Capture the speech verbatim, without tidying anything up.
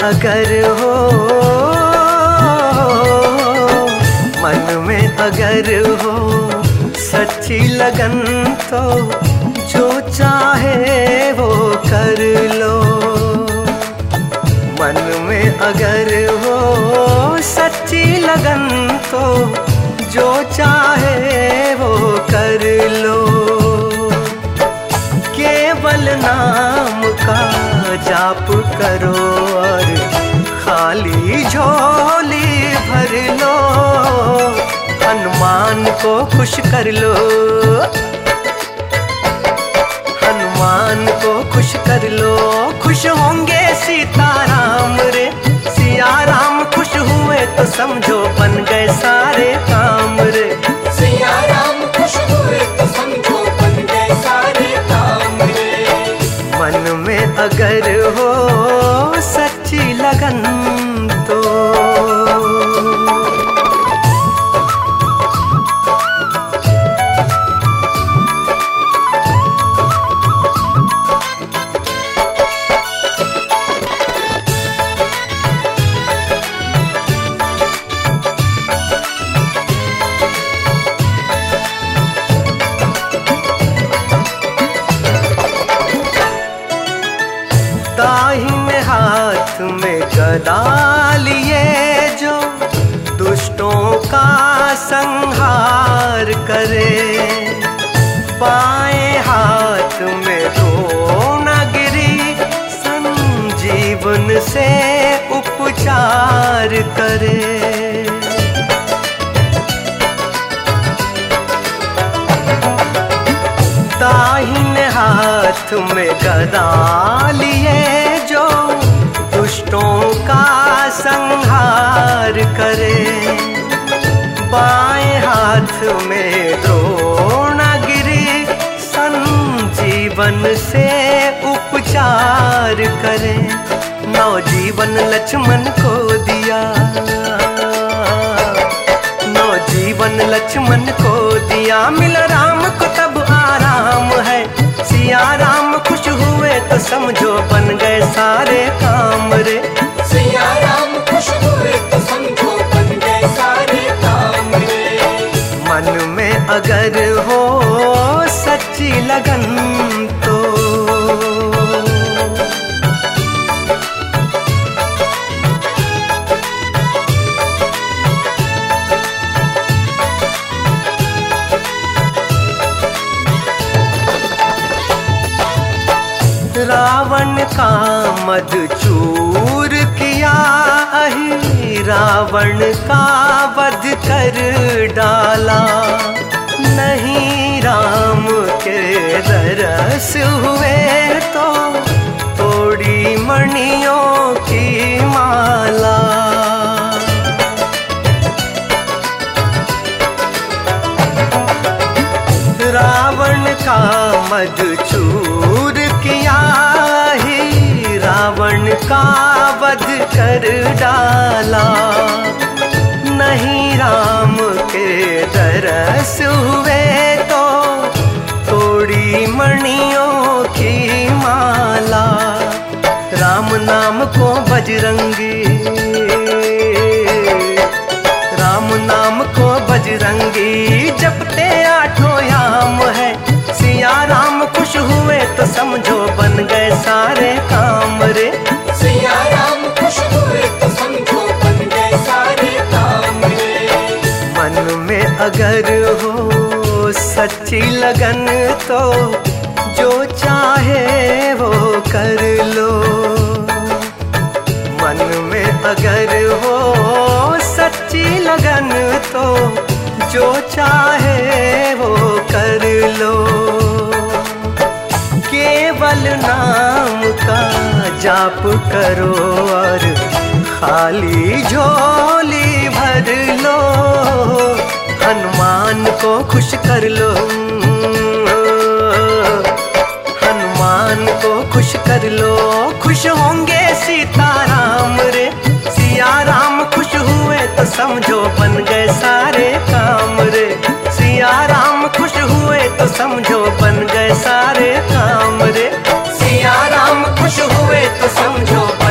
अगर हो, मन में अगर हो सच्ची लगन तो जो चाहे वो कर लो। मन में अगर हो सच्ची लगन तो जो चाहे वो कर लो। केवल नाम का जाप करो और खाली झोली भर लो। हनुमान को खुश कर लो, हनुमान को खुश कर लो। खुश होंगे सीताराम रे, सिया राम खुश हुए तो समझो बन गए सारे काम रे। सिया राम खुश हुए तो समझो बन गए सारे काम रे। मन में अगर हो सच्ची लगन तो। दाहिने हाथ में गदा लिए जो दुष्टों का संहार करे, बाएं हाथ में द्रोणागिरी संजीवन से उपचार करे। दाहिने हाथ में गदा लिए जो दुष्टों का संहार करे, बाएं हाथ में द्रोणागिरी संजीवन से उपचार करे। नवजीवन लक्ष्मण को दिया, नवजीवन लक्ष्मण को दिया। मिल राम को तब आराम है, सिया राम खुश हुए तो समझो बन गए सारे काम रे। सिया राम खुश हुए तो समझो बन गए सारे काम रे। मन में अगर हो सच्ची लगन तो। रावण का मद चूर किया, अहि रावण का वध कर डाला। नहीं राम के दरस हुए तो तोड़ी मणियों की माला। रावण का मद चूर किया, ही रावण का वध कर डाला। नहीं राम के दरस हुए तो तोड़ी मणियों की माला। राम नाम को बजरंगी, राम नाम को बजरंगी जपते आठों याम है। सिया राम खुश हुए तो समझो बन गए सारे काम रे। सिया राम खुश हुए तो समझो बन गए सारे काम रे। मन में अगर हो सच्ची लगन तो जो चाहे वो कर लो। मन में अगर हो सच्ची लगन तो जो चाहे वो कर लो। केवल नाम का जाप करो और खाली झोली भर लो। हनुमान को खुश कर लो, हनुमान को खुश कर लो। खुश होंगे सीताराम रे, सिया राम खुश हुए तो समझो बन गए सारे काम रे। सिया राम खुश हुए तो समझो बन गए सारे काम रे। सिया राम खुश हुए तो समझो